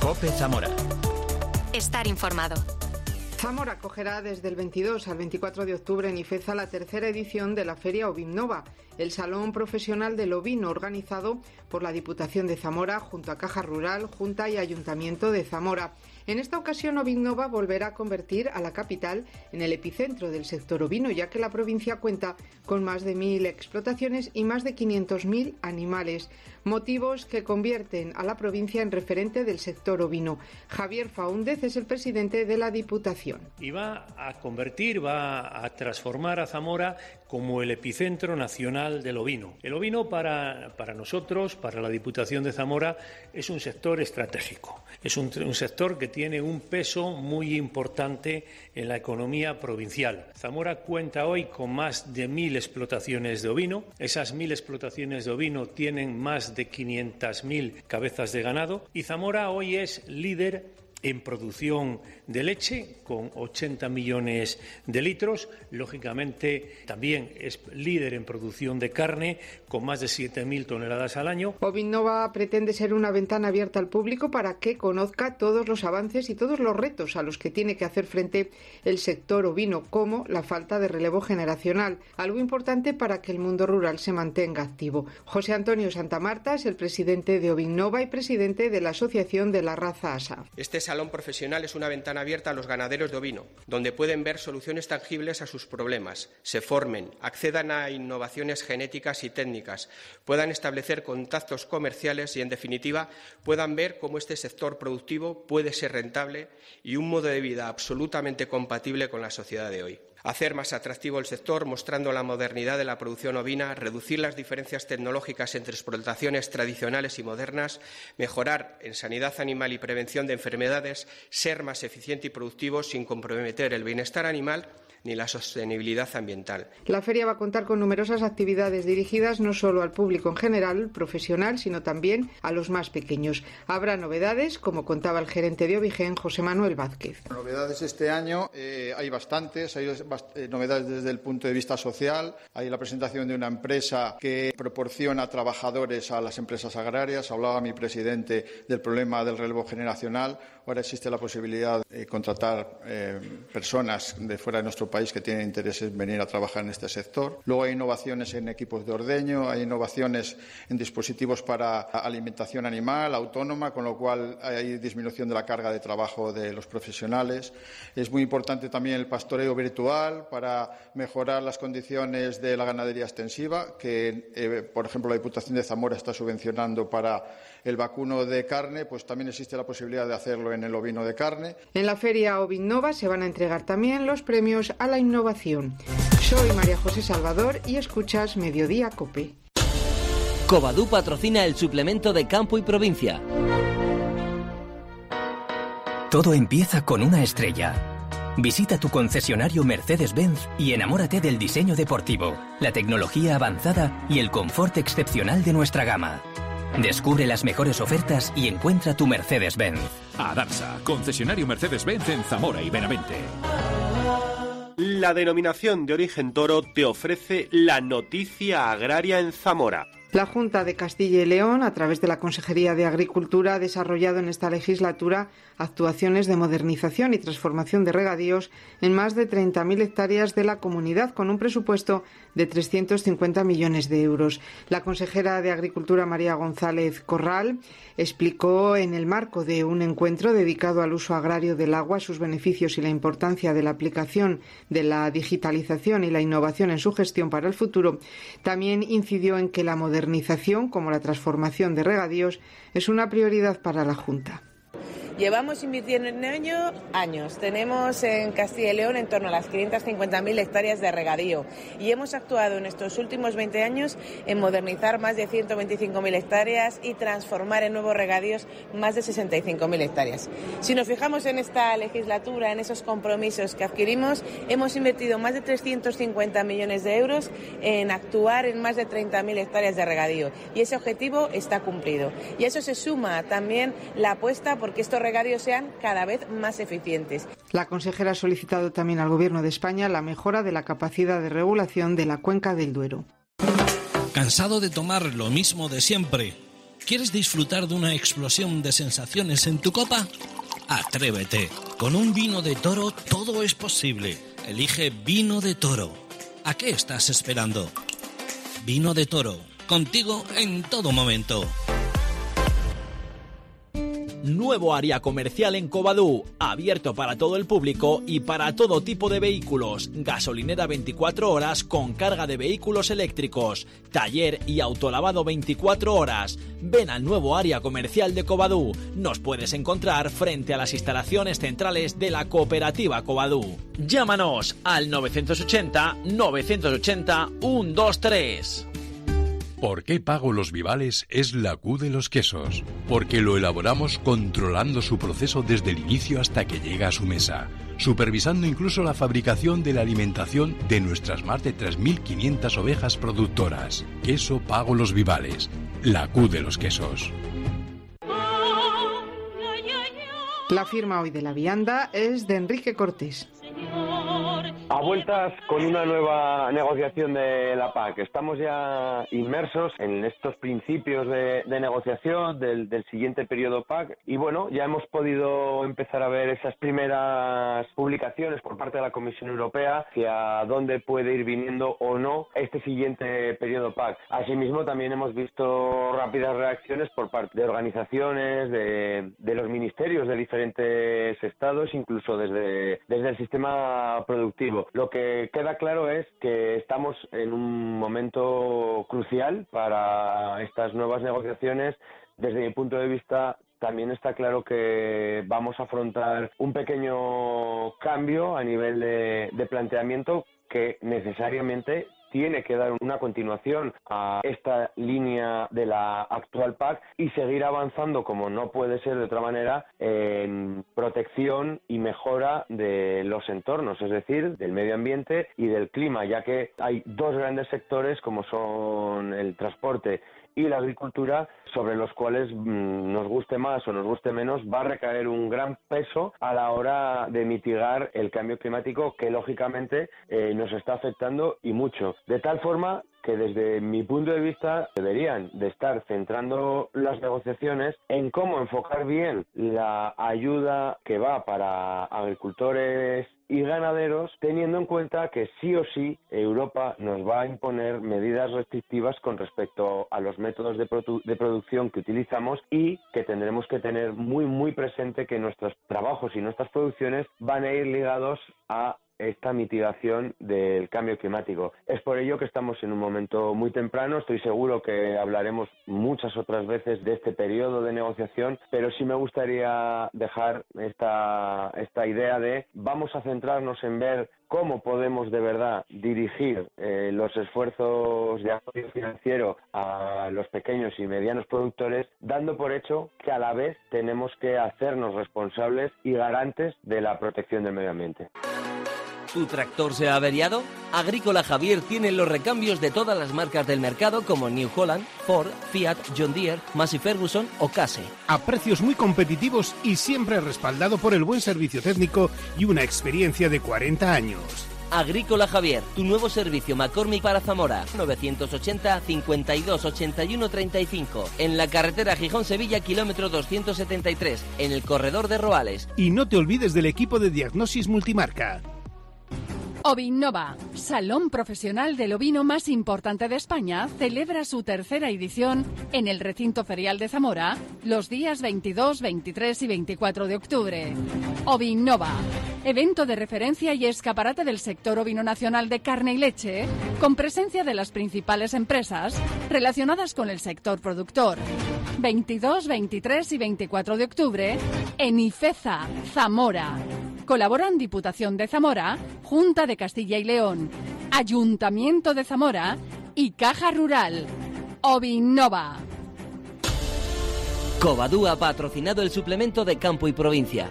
COPE Zamora. Estar informado. Zamora acogerá desde el 22 al 24 de octubre en Ifeza la tercera edición de la Feria Ovinnova, el salón profesional del ovino organizado por la Diputación de Zamora junto a Caja Rural, Junta y Ayuntamiento de Zamora. En esta ocasión Ovinnova volverá a convertir a la capital en el epicentro del sector ovino, ya que la provincia cuenta con más de 1.000 explotaciones y más de 500.000 animales, motivos que convierten a la provincia en referente del sector ovino. Javier Faúndez es el presidente de la Diputación. Y va a transformar a Zamora como el epicentro nacional del ovino. El ovino para nosotros, para la Diputación de Zamora, es un sector estratégico. Es un sector que tiene un peso muy importante en la economía provincial. Zamora cuenta hoy con más de 1.000 explotaciones de ovino. Esas 1.000 explotaciones de ovino tienen más de 500.000 cabezas de ganado y Zamora hoy es líder en producción de leche, con 80 millones de litros. Lógicamente, también es líder en producción de carne, con más de 7.000 toneladas al año. Ovinnova pretende ser una ventana abierta al público para que conozca todos los avances y todos los retos a los que tiene que hacer frente el sector ovino, como la falta de relevo generacional, algo importante para que el mundo rural se mantenga activo. José Antonio Santamarta es el presidente de Ovinnova y presidente de la Asociación de la Raza ASA. Este salón profesional es una ventana abierta a los ganaderos de ovino, donde pueden ver soluciones tangibles a sus problemas, se formen, accedan a innovaciones genéticas y técnicas, puedan establecer contactos comerciales y, en definitiva, puedan ver cómo este sector productivo puede ser rentable y un modo de vida absolutamente compatible con la sociedad de hoy. Hacer más atractivo el sector mostrando la modernidad de la producción ovina, reducir las diferencias tecnológicas entre explotaciones tradicionales y modernas, mejorar en sanidad animal y prevención de enfermedades, ser más eficiente y productivo sin comprometer el bienestar animal ni la sostenibilidad ambiental. La feria va a contar con numerosas actividades dirigidas no solo al público en general, profesional, sino también a los más pequeños. Habrá novedades, como contaba el gerente de Ovigen, José Manuel Vázquez. Novedades este año hay bastantes, hay novedades desde el punto de vista social. Hay la presentación de una empresa que proporciona trabajadores a las empresas agrarias. Hablaba mi presidente del problema del relevo generacional. Ahora existe la posibilidad de contratar personas de fuera de nuestro país que tienen interés en venir a trabajar en este sector. Luego hay innovaciones en equipos de ordeño, hay innovaciones en dispositivos para alimentación animal autónoma, con lo cual hay disminución de la carga de trabajo de los profesionales. Es muy importante también el pastoreo virtual para mejorar las condiciones de la ganadería extensiva, que, por ejemplo, la Diputación de Zamora está subvencionando para el vacuno de carne, pues también existe la posibilidad de hacerlo en el ovino de carne. En la Feria Ovinnova se van a entregar también los premios a la innovación. Soy María José Salvador y escuchas Mediodía COPE. Covadú patrocina el suplemento de Campo y Provincia. Todo empieza con una estrella. Visita tu concesionario Mercedes-Benz y enamórate del diseño deportivo, la tecnología avanzada y el confort excepcional de nuestra gama. Descubre las mejores ofertas y encuentra tu Mercedes-Benz. Adarsa, concesionario Mercedes-Benz en Zamora y Benavente. La denominación de origen toro te ofrece la noticia agraria en Zamora. La Junta de Castilla y León, a través de la Consejería de Agricultura, ha desarrollado en esta legislatura actuaciones de modernización y transformación de regadíos en más de 30.000 hectáreas de la comunidad, con un presupuesto de 350 millones de euros. La consejera de Agricultura, María González Corral, explicó en el marco de un encuentro dedicado al uso agrario del agua, sus beneficios y la importancia de la aplicación de la digitalización y la innovación en su gestión para el futuro. También incidió en que la modernización, como la transformación de regadíos, es una prioridad para la Junta. Llevamos invirtiendo en ello años. Tenemos en Castilla y León en torno a las 550.000 hectáreas de regadío y hemos actuado en estos últimos 20 años en modernizar más de 125.000 hectáreas y transformar en nuevos regadíos más de 65.000 hectáreas. Si nos fijamos en esta legislatura, en esos compromisos que adquirimos, hemos invertido más de 350 millones de euros en actuar en más de 30.000 hectáreas de regadío y ese objetivo está cumplido. Y a eso se suma también la apuesta porque estos regadíos sean cada vez más eficientes. La consejera ha solicitado también al Gobierno de España la mejora de la capacidad de regulación de la cuenca del Duero. ¿Cansado de tomar lo mismo de siempre? ¿Quieres disfrutar de una explosión de sensaciones en tu copa? Atrévete. Con un vino de Toro todo es posible. Elige Vino de Toro. ¿A qué estás esperando? Vino de Toro. Contigo en todo momento. Nuevo área comercial en Covadú, abierto para todo el público y para todo tipo de vehículos. Gasolinera 24 horas con carga de vehículos eléctricos. Taller y autolavado 24 horas. Ven al nuevo área comercial de Covadú. Nos puedes encontrar frente a las instalaciones centrales de la cooperativa Covadú. Llámanos al 980-980-123. ¿Por qué Pago Los Vivales es la Q de los quesos? Porque lo elaboramos controlando su proceso desde el inicio hasta que llega a su mesa, supervisando incluso la fabricación de la alimentación de nuestras más de 3.500 ovejas productoras. Queso Pago Los Vivales, la Q de los quesos. La firma hoy de la vianda es de Enrique Cortés. A vueltas con una nueva negociación de la PAC. Estamos ya inmersos en estos principios de negociación del siguiente periodo PAC y bueno, ya hemos podido empezar a ver esas primeras publicaciones por parte de la Comisión Europea hacia dónde puede ir viniendo o no este siguiente periodo PAC. Asimismo, también hemos visto rápidas reacciones por parte de organizaciones, de los ministerios de diferentes estados, incluso desde el sistema productivo. Lo que queda claro es que estamos en un momento crucial para estas nuevas negociaciones. Desde mi punto de vista, también está claro que vamos a afrontar un pequeño cambio a nivel de planteamiento que necesariamente tiene que dar una continuación a esta línea de la actual PAC y seguir avanzando, como no puede ser de otra manera, en protección y mejora de los entornos, es decir, del medio ambiente y del clima, ya que hay dos grandes sectores como son el transporte y la agricultura, sobre los cuales nos guste más o nos guste menos, va a recaer un gran peso a la hora de mitigar el cambio climático que lógicamente nos está afectando y mucho. De tal forma que desde mi punto de vista deberían de estar centrando las negociaciones en cómo enfocar bien la ayuda que va para agricultores y ganaderos, teniendo en cuenta que sí o sí Europa nos va a imponer medidas restrictivas con respecto a los métodos de producción que utilizamos y que tendremos que tener muy presente que nuestros trabajos y nuestras producciones van a ir ligados a esta mitigación del cambio climático. Es por ello que estamos en un momento muy temprano. Estoy seguro que hablaremos muchas otras veces de este periodo de negociación, pero sí me gustaría dejar esta idea de vamos a centrarnos en ver cómo podemos de verdad dirigir los esfuerzos de apoyo financiero a los pequeñños y medianos productores, dando por hecho que a la vez tenemos que hacernos responsables y garantes de la protección del medio ambiente. ¿Tu tractor se ha averiado? Agrícola Javier tiene los recambios de todas las marcas del mercado como New Holland, Ford, Fiat, John Deere, Massey Ferguson o Case. A precios muy competitivos y siempre respaldado por el buen servicio técnico y una experiencia de 40 años. Agrícola Javier, tu nuevo servicio McCormick para Zamora, 980 52 81 35, en la carretera Gijón-Sevilla, kilómetro 273, en el corredor de Roales. Y no te olvides del equipo de diagnosis multimarca. Ovinnova, salón profesional del ovino más importante de España, celebra su tercera edición en el recinto ferial de Zamora los días 22, 23 y 24 de octubre. Ovinnova, evento de referencia y escaparate del sector ovino nacional de carne y leche, con presencia de las principales empresas relacionadas con el sector productor. 22, 23 y 24 de octubre en Ifeza, Zamora. Colaboran Diputación de Zamora, Junta de Castilla y León, Ayuntamiento de Zamora y Caja Rural. Ovinnova. Covadú ha patrocinado el suplemento de Campo y Provincia.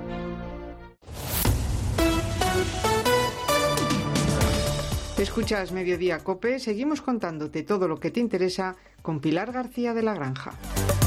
Escuchas Mediodía COPE, seguimos contándote todo lo que te interesa con Pilar García de la Granja.